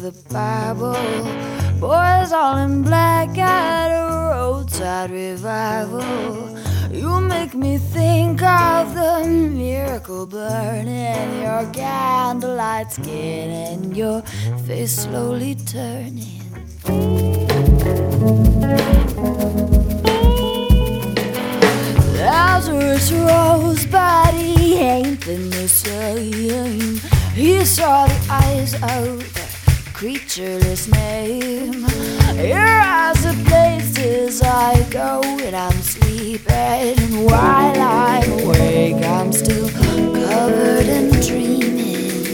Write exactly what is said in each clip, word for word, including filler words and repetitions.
of the Bible. Boys all in black at a roadside revival. You make me think of the miracle burning, your candlelight skin and your face slowly turning. Lazarus rose, but he ain't been the same. He saw the eyes of the creatureless name. Your eyes are places I go when I'm sleeping, and while I'm awake I'm still covered in dreaming.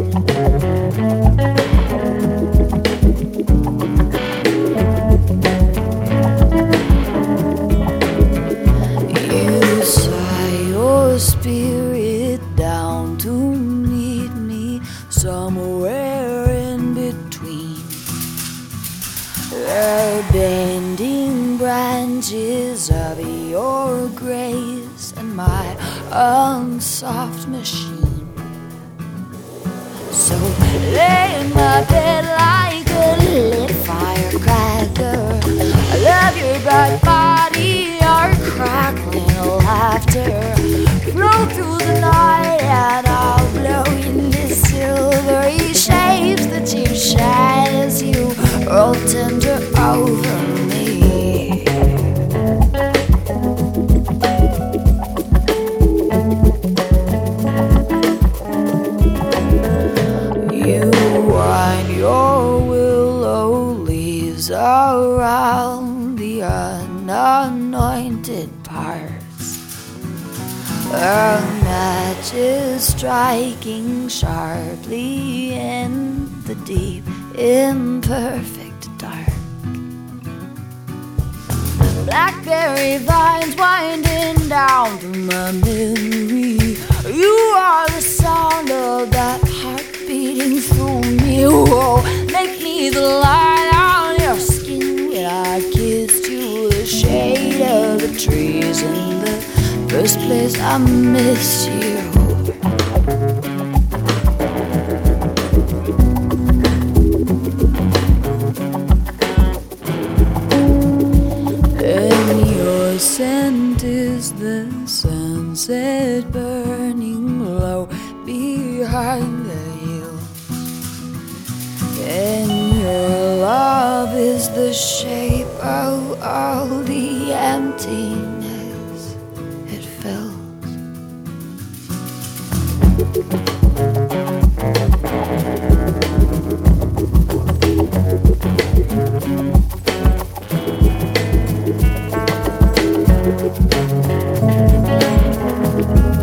You sigh your spirit down to meet me somewhere in between the bending branches of your grace and my unsoft machine. So lay in my bed like a lit firecracker. I love your bright body, our crackling laughter. Flow through the night and I'll blow in the silvery shapes that you shine as you roll tender over me. You wind your willow leaves around the unanointed parts. A match is striking sharply in the deep, imperfect dark. Blackberry vines winding down through my memory. You are the sound of that heart beating through me. Oh, make me the light on your skin when I kissed you. The shade of the trees in the first place I missed you. And your scent is the sunset burning low behind the hill. And your love is the shape of all the emptiness it fills. Thank you.